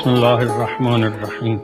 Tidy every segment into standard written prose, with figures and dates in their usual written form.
بسم الله الرحمن الرحیم.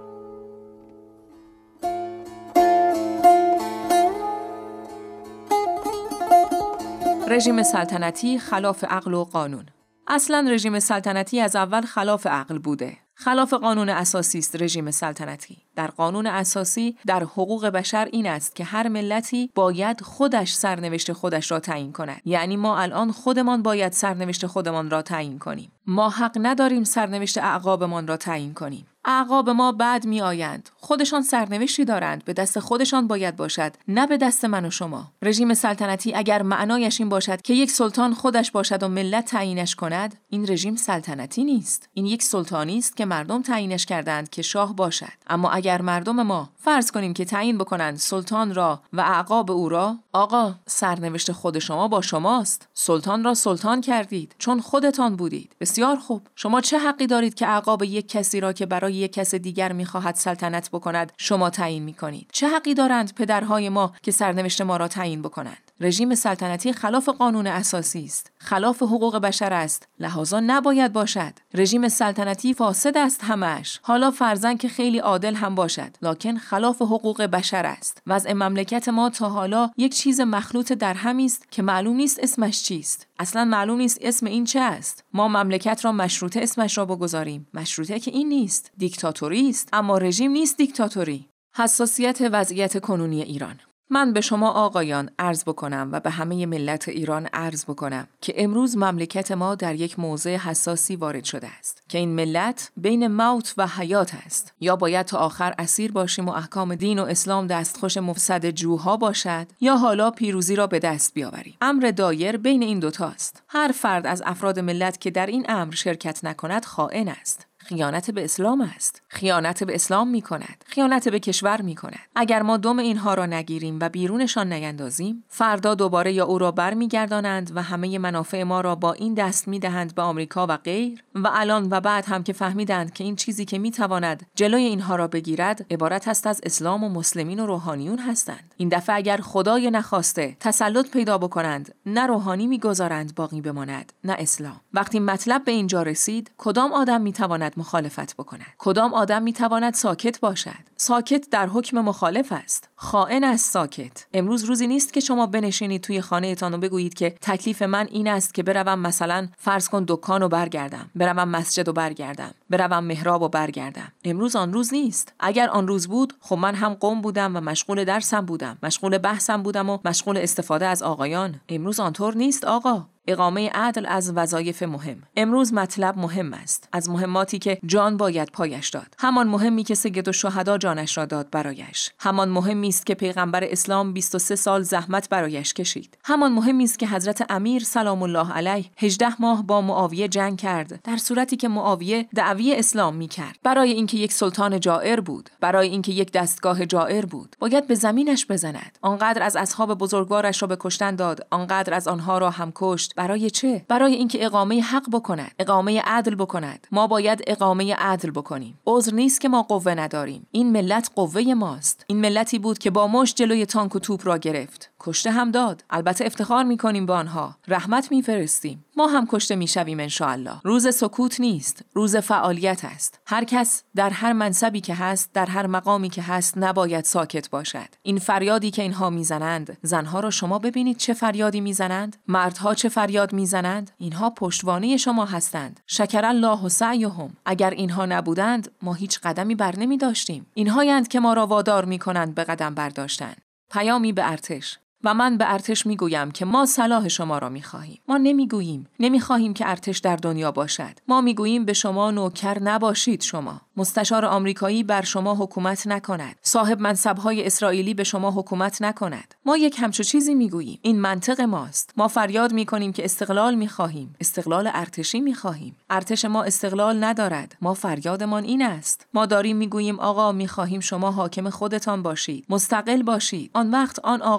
رژیم سلطنتی خلاف عقل و قانون. اصلاً رژیم سلطنتی از اول خلاف عقل بوده. خلاف قانون اساسی است رژیم سلطنتی. در قانون اساسی در حقوق بشر این است که هر ملتی باید خودش سرنوشت خودش را تعیین کند. یعنی ما الان خودمان باید سرنوشت خودمان را تعیین کنیم. ما حق نداریم سرنوشت اعقابمان را تعیین کنیم. اعقاب ما بعد می آیند. خودشان سرنوشتی دارند. به دست خودشان باید باشد، نه به دست من و شما. رژیم سلطنتی اگر معنایش این باشد که یک سلطان خودش باشد و ملت تعیینش کند، این رژیم سلطنتی نیست. این یک سلطانی است که مردم تعیینش کردند که شاه باشد. اما اگر مردم ما فرض کنیم که تعیین بکنند سلطان را و اعقاب او را، آقا سرنوشت خود شما با شماست. سلطان را سلطان کردید چون خودتان بودید. بسیار خوب. شما چه حقی دارید که اعقاب یک کسی را که برای یک کس دیگر می‌خواهد سلطنت بکند شما تعیین می‌کنید؟ چه حقی دارند پدرهای ما که سرنوشت ما را تعیین بکنند؟ رژیم سلطنتی خلاف قانون اساسی است، خلاف حقوق بشر است، لحاظا نباید باشد. رژیم سلطنتی فاسد است همش. حالا فرضاً که خیلی عادل هم باشد، لکن خلاف حقوق بشر است. وضع مملکت ما تا حالا یک چیز مخلوط در همی است که معلوم نیست اسمش چیست. اصلاً معلوم نیست اسم این چه است. ما مملکت را مشروطه اسمش را بگذاریم. مشروطه که این نیست، دیکتاتوری است. اما رژیم نیست دیکتاتوری. حساسیت وضعیت کنونی ایران. من به شما آقایان عرض بکنم و به همه ملت ایران عرض بکنم که امروز مملکت ما در یک موضع حساسی وارد شده است که این ملت بین موت و حیات است. یا باید تا آخر اسیر باشیم و احکام دین و اسلام دستخوش مفسد جوها باشد، یا حالا پیروزی را به دست بیاوریم. امر دایر بین این دوتاست. هر فرد از افراد ملت که در این امر شرکت نکند خائن است. خیانت به اسلام است. خیانت به اسلام می کند. خیانت به کشور می کند. اگر ما دم اینها را نگیریم و بیرونشان نیندازیم، فردا دوباره یا او را برمیگردانند و همه منافع ما را با این دست می دهند به آمریکا و غیر، و الان و بعد هم که فهمیدند که این چیزی که می تواند جلوی اینها را بگیرد عبارت است از اسلام و مسلمین و روحانیون هستند. این دفعه اگر خدای نخواسته تسلط پیدا بکنند، نه روحانی میگذارند باقی بماند، نه اسلام. وقتی مطلب به اینجا رسید، کدام آدم می تواند مخالفت بکند؟ کدام آدم میتواند ساکت باشد؟ ساکت در حکم مخالف است. خائن است ساکت. امروز روزی نیست که شما بنشینید توی خانه تان و بگویید که تکلیف من این است که بروم مثلا فرض کن دکان و برگردم، بروم مسجد و برگردم، بروم محراب و برگردم. امروز آن روز نیست. اگر آن روز بود، خب من هم قم بودم و مشغول درسم بودم، مشغول بحثم بودم و مشغول استفاده از آقایان. امروز آنطور نیست آقا. اقامه عدل از وظایف مهم. امروز مطلب مهم است. از مهماتی که جان باید پایش داد. همان مهمی که سید الشهدا جانش را داد برایش. همان مهمی است که پیغمبر اسلام 23 سال زحمت برایش کشید. همان مهمی است که حضرت امیر سلام الله علیه 18 ماه با معاویه جنگ کرد، در صورتی که معاویه دعوی اسلام می‌کرد. برای اینکه یک سلطان جائر بود، برای اینکه یک دستگاه جائر بود، باید به زمینش بزند. آنقدر از اصحاب بزرگوارش را به کشتن داد، آنقدر از آنها را هم کشت. برای چه؟ برای اینکه اقامه حق بکند، اقامه عدل بکند. ما باید اقامه عدل بکنیم. عذر نیست که ما قوه نداریم. این ملت قوه ماست. این ملتی بود که با مشت جلوی تانک و توپ را گرفت. کشته هم داد. البته افتخار می‌کنیم به آنها. رحمت می‌فرستیم. ما هم کشته می‌شویم ان شاء الله. روز سکوت نیست، روز فعالیت است. هر کس در هر منصبی که هست، در هر مقامی که هست، نباید ساکت باشد. این فریادی که اینها میزنند، زنها را شما ببینید چه فریادی میزنند، مردها چه فریاد میزنند. اینها پشتوانه شما هستند. شکر الله سعیهم. اگر اینها نبودند، ما هیچ قدمی بر نمی‌داشتیم. اینهایند که ما را وادار می‌کنند به قدم برداشتن. پیامی به ارتش. و من به ارتش میگویم که ما صلاح شما را میخواهیم. ما نمیخواهیم که ارتش در دنیا باشد. ما میگوییم به شما نوکر نباشید. شما مستشار آمریکایی بر شما حکومت نکند. صاحب منصب‌های اسرائیلی به شما حکومت نکند. ما یک همچو چیزی میگوییم. این منطق ماست. ما فریاد میکنیم که استقلال میخواهیم. استقلال ارتشی میخواهیم. ارتش ما استقلال ندارد. ما فریادمان این است. ما داریم میگوییم آقا میخواهیم شما حاکم خودتان باشید. مستقل باشید. آن وقت آن آقا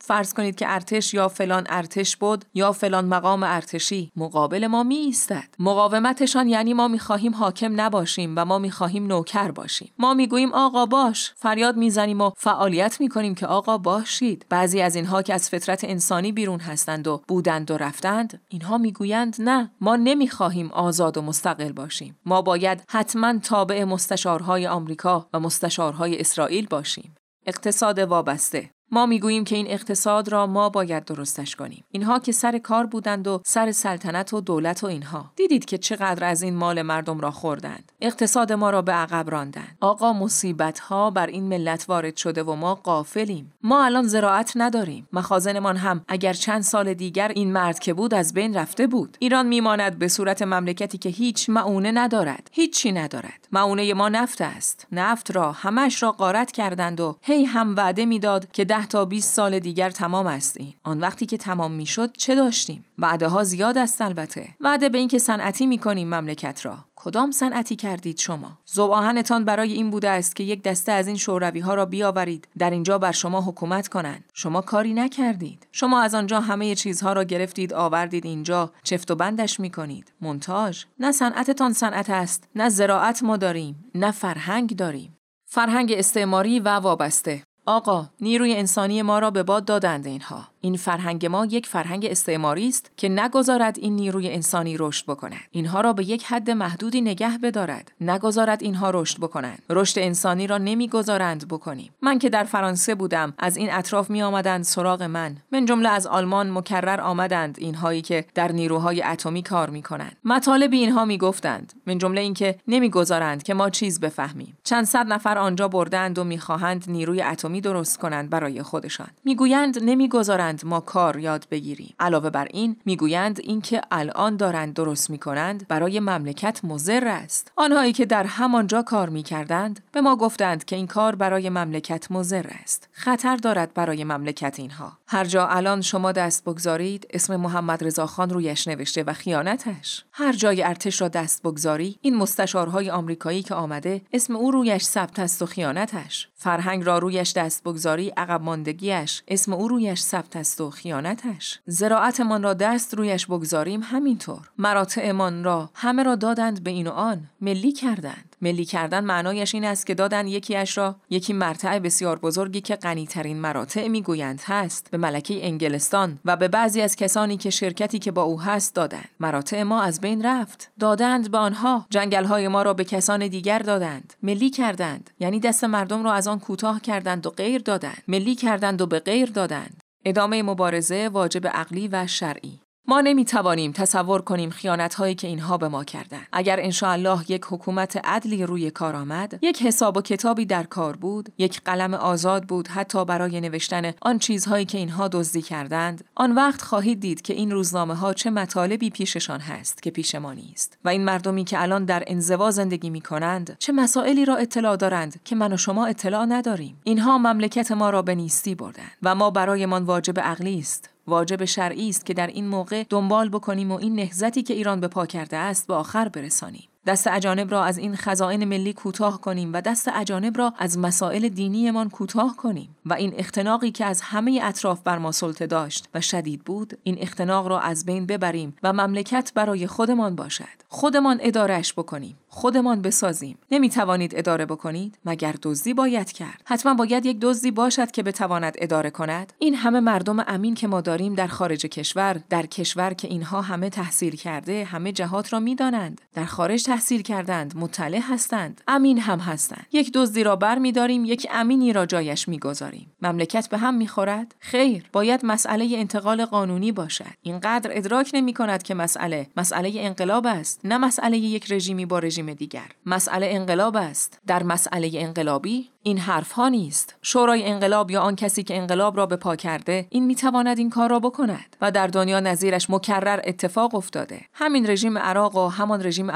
فرض کنید که ارتش یا فلان ارتش بود یا فلان مقام ارتشی مقابل ما می ایستد. مقاومتشان یعنی ما می‌خواهیم حاکم نباشیم و ما می‌خواهیم نوکر باشیم. ما میگوییم آقا باش، فریاد میزنیم و فعالیت می‌کنیم که آقا باشید. بعضی از اینها که از فطرت انسانی بیرون هستند و بودند و رفتند، اینها میگویند نه، ما نمی‌خواهیم آزاد و مستقل باشیم. ما باید حتما تابع مستشارهای آمریکا و مستشارهای اسرائیل باشیم. اقتصاد وابسته. ما میگوییم که این اقتصاد را ما باید درستش کنیم. اینها که سر کار بودند و سر سلطنت و دولت و اینها، دیدید که چقدر از این مال مردم را خوردند. اقتصاد ما را به عقب راندند. آقا مصیبت‌ها بر این ملت وارد شده و ما غافلیم. ما الان زراعت نداریم. مخازنمان هم اگر چند سال دیگر این مرد که بود از بین رفته بود. ایران میماند به صورت مملکتی که هیچ معونه ندارد. هیچی ندارد. معونه ما نفت است. نفت را همش را غارت کردند و هی هم وعده میداد که 10 تا 20 سال دیگر تمام است. این آن وقتی که تمام میشد چه داشتیم؟ وعده ها زیاد است البته. وعده به این که صنعتی میکنیم مملکت را. کدام صنعتی کردید شما؟ ذوب‌آهنتان برای این بوده است که یک دسته از این شوروی ها را بیاورید در اینجا بر شما حکومت کنند. شما کاری نکردید. شما از آنجا همه چیزها را گرفتید آوردید اینجا چفت و بندش میکنید. مونتاژ. نه صنعتتان صنعت است، نه زراعت ما داریم، نه فرهنگ داریم. فرهنگ استعماری و وابسته. آقا، نیروی انسانی ما را به باد دادند اینها. این فرهنگ ما یک فرهنگ استعماری است که نگذارد این نیروی انسانی رشد بکند. اینها را به یک حد محدودی نگه بدارد. نگذارد اینها رشد بکنند. رشد انسانی را نمیگذارند بکنیم. من که در فرانسه بودم، از این اطراف می آمدند سراغ من جمله از آلمان مکرر آمدند اینهایی که در نیروهای اتمی کار میکنند. مطالب اینها میگفتند، من جمله اینکه نمیگذارند که ما چیز بفهمیم. چند صد نفر آنجا بردند و میخواهند نیروی اتمی درست کنند برای خودشان. میگویند نمیگذارند ما کار یاد بگیریم. علاوه بر این میگویند اینکه الان دارند درست میکنند برای مملکت مضر است. آنهایی که در همانجا کار میکردند به ما گفتند که این کار برای مملکت مضر است. خطر دارد برای مملکت اینها. هر جا الان شما دست بگذارید اسم محمد رضا خان رویش نوشته و خیانتش. هر جای ارتش را دست بگذاری این مستشارهای آمریکایی که آمده اسم او رویش ثبت است و خیانتش. فرهنگ را رویش دست بگذاری عقب ماندگیش اسم او رویش ثبت است و خیانتش. زراعتمان را دست رویش بگذاریم همینطور. مراتعمان را همه را دادند به این و آن، ملی کردند. ملی کردن معنایش این است که دادن یکیش را، یکی مرتع بسیار بزرگی که غنی‌ترین مراتع میگویند هست، به ملکه انگلستان و به بعضی از کسانی که شرکتی که با او هست دادند. مراتع ما از بین رفت. دادند به آنها. جنگل‌های ما را به کسان دیگر دادند. ملی کردند. یعنی دست مردم را از آن کوتاه کردند و غیر دادند. ملی کردند و به غیر دادند. ادامه مبارزه واجب عقلی و شرعی. ما نمیتوانیم تصور کنیم خیانت‌هایی که اینها به ما کردند. اگر انشاءالله یک حکومت عدلی روی کار آمد، یک حساب و کتابی در کار بود، یک قلم آزاد بود حتی برای نوشتن آن چیزهایی که اینها دزدی کردند، آن وقت خواهید دید که این روزنامه‌ها چه مطالبی پیششان هست که پیش ما نیست و این مردمی که الان در انزوا زندگی می‌کنند چه مسائلی را اطلاع دارند که من و شما اطلاع نداریم. اینها مملکت ما را به نیستی بردند و ما برایمان واجب عقلی است، واجب شرعی است که در این موقع دنبال بکنیم و این نهضتی که ایران به پا کرده است به آخر برسانیم. دست اجانب را از این خزائن ملی کوتاه کنیم و دست اجانب را از مسائل دینیمان کوتاه کنیم و این اختناقی که از همه اطراف بر ما سلطه داشت و شدید بود، این اختناق را از بین ببریم و مملکت برای خودمان باشد. خودمان ادارهش بکنیم، خودمان بسازیم. نمیتوانید اداره بکنید مگر دزدی باید کرد؟ حتما باید یک دزدی باشد که بتواند اداره کند. این همه مردم امین که ما داریم در خارج کشور، در کشور که اینها همه تحصیل کرده، همه جهات را میدانند، در خارج تحصیل کردند، مطلع هستند، امین هم هستند. یک دزدی را بر می‌داریم، یک امینی را جایش می‌گذاریم. مملکت به هم می‌خورد؟ خیر، باید مسئله انتقال قانونی باشد. اینقدر ادراک نمی‌کند که مسئله انقلاب است، نه مسئله یک رژیمی با رژیم دیگر. مسئله انقلاب است. در مسئله انقلابی این حرف ها نیست. شورای انقلاب یا آن کسی که انقلاب را به پا کرده این میتواند این کار را بکند و در دنیا نظیرش مکرر اتفاق افتاده. همین رژیم عراق و همان رژیم افغانستان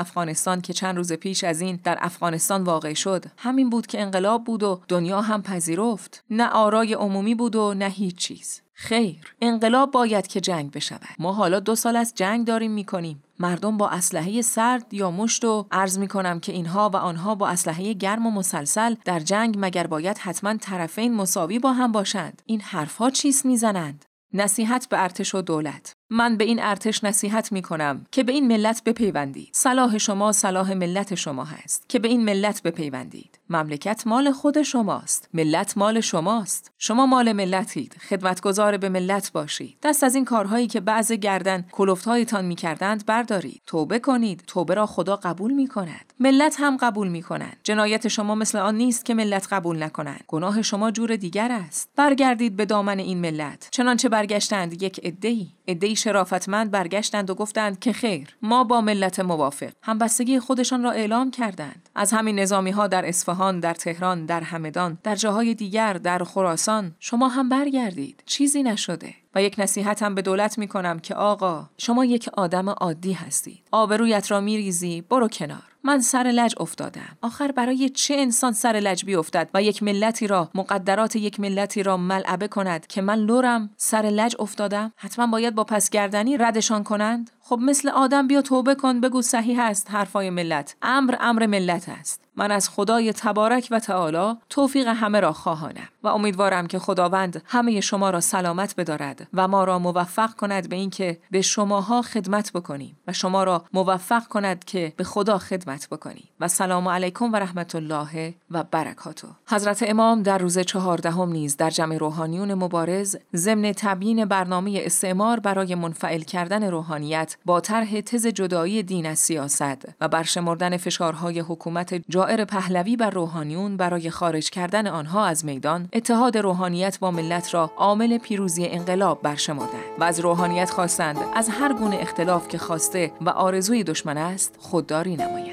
داستان که چند روز پیش از این در افغانستان واقع شد همین بود که انقلاب بود و دنیا هم پذیرفت، نه آرای عمومی بود و نه هیچ چیز. خیر، انقلاب باید که جنگ بشود. ما حالا 2 سال از جنگ داریم میکنیم. مردم با اسلحه سرد یا مشت و عرض میکنم که اینها و آنها با اسلحه گرم و مسلسل در جنگ مگر باید حتما طرفین مساوی با هم باشند؟ این حرفها چیست میزنند؟ نصیحت به ارتش و دولت. من به این ارتش نصیحت می کنم که به این ملت بپیوندید. صلاح شما صلاح ملت شما هست که به این ملت بپیوندید. مملکت مال خود شماست، ملت مال شماست. شما مال ملتید، خدمتگزار به ملت باشید. دست از این کارهایی که بعض گردن کلفت‌هایتان می‌کردند بردارید. توبه کنید، توبه را خدا قبول می‌کند. ملت هم قبول می‌کنند. جنایت شما مثل آن نیست که ملت قبول نکنند. گناه شما جور دیگر است. برگردید به دامن این ملت. چنانچه برگشتند یک عده‌ای شرافتمند برگشتند و گفتند که خیر، ما با ملت موافق. همبستگی خودشان را اعلام کردند. از همین نظامی‌ها در اصفهان، در تهران، در همدان، در جاهای دیگر، در خراسان، شما هم برگردید. چیزی نشده. و یک نصیحت هم به دولت میکنم که آقا، شما یک آدم عادی هستید. آبرویت را میریزی، برو کنار. من سر لج افتادم. آخر برای چه انسان سر لج بیفتد و یک ملتی را، مقدرات یک ملتی را ملعبه کند که من لورم سر لج افتادم؟ حتما باید با پسگردنی ردشان کنند؟ خب مثل آدم بیا توبه کن، بگو صحیح است حرفای ملت. امر ملت است. من از خدای تبارک و تعالی توفیق همه را خواهانم و امیدوارم که خداوند همه شما را سلامت بدارد و ما را موفق کند به این که به شماها خدمت بکنیم و شما را موفق کند که به خدا خدمت بکنیم. و سلام علیکم و رحمت الله و برکاته. حضرت امام در روز 14 نیز در جمع روحانیون مبارز ضمن تبیین برنامه استعمار برای منفعل کردن روحانیت با طرح تز جدایی دین از سیاست و برشمردن فشارهای حکومت جائر پهلوی بر روحانیون برای خارج کردن آنها از میدان، اتحاد روحانیت با ملت را عامل پیروزی انقلاب برشمردند و از روحانیت خواستند از هر گونه اختلاف که خواسته و آرزوی دشمن است خودداری نماید.